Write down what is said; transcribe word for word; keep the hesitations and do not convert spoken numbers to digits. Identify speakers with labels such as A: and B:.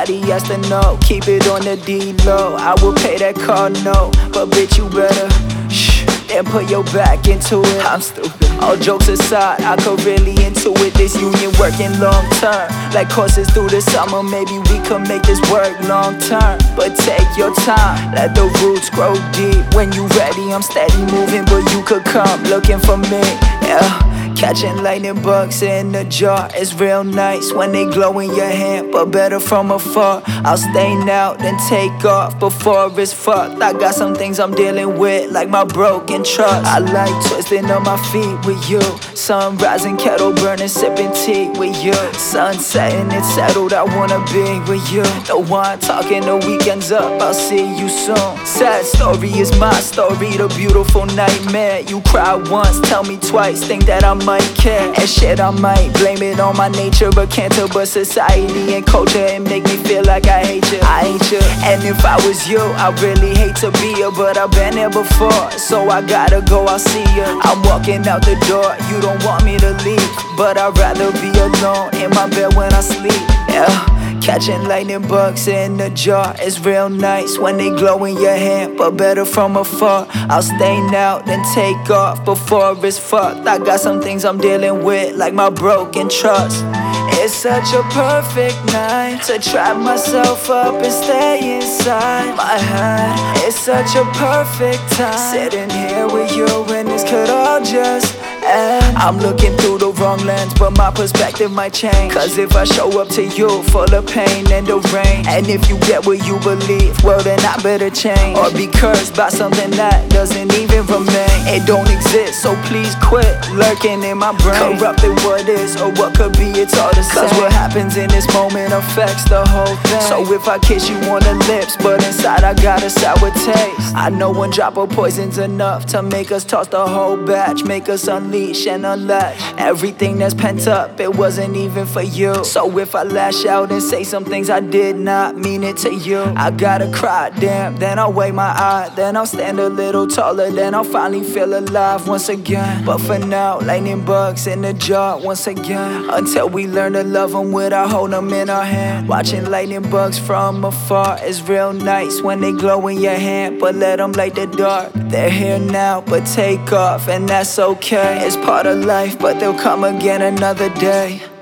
A: nobody has to know. Keep it on the D-low, I will pay that car note. But bitch, you better shh, then put your back into it. I'm stupid. All jokes aside, I could really into it. This union working long term, like courses through the summer. Maybe we could make this work long term. But take your time, let the roots grow deep. When you ready, I'm steady moving, but you could come looking for me. Yeah. Catching lightning bugs in the jar. It's real nice when they glow in your hand, but better from afar. I'll stain out then take off before it's fucked. I got some things I'm dealing with, like my broken trust. I like twisting on my feet with you. Sun rising, kettle burning, sipping tea with you. Sun setting, it's settled, I wanna be with you. The one talking, the weekend's up, I'll see you soon. Sad story is my story, the beautiful nightmare. You cry once, tell me twice, think that I might care. And shit, I might blame it on my nature, but can't tell but society and culture and make me feel like I hate you. I hate you. And if I was you, I really hate to be you, but I've been there before, so I gotta go, I'll see you. I'm walking out the door, you don't want me to leave, but I'd rather be alone in my bed when I sleep. Yeah. Catching lightning bugs in the jar. It's real nice when they glow in your hand, but better from afar. I'll stain out then take off before it's fucked. I got some things I'm dealing with, like my broken trust. It's such a perfect night to trap myself up and stay inside my head. It's such a perfect time sitting here with you, and this could all just end. I'm looking through the wrong lens, but my perspective might change. Cause if I show up to you full of pain and the rain, and if you get what you believe, well then I better change, or be cursed by something that doesn't even remain. It don't exist, so please quit lurking in my brain, corrupting what is or what could be, it's all the same. Cause what happens in this moment affects the whole thing. So if I kiss you on the lips, but inside I got a sour taste, I know one drop of poison's enough to make us toss the whole batch, make us unleash and unlatch everything that's pent up. It wasn't even for you. So if I lash out and say some things I did not mean it to you, I gotta cry, damn, then I'll wave my eye, then I'll stand a little taller, then I'll finally feel alive once again. But for now, lightning bugs in the jar once again, until we learn to love them without holding them in our hand. Watching lightning bugs from afar is real nice when they glow in your hand, but let them light the dark. They're here now, but take off, and that's okay. It's part of life, but they'll come again another day.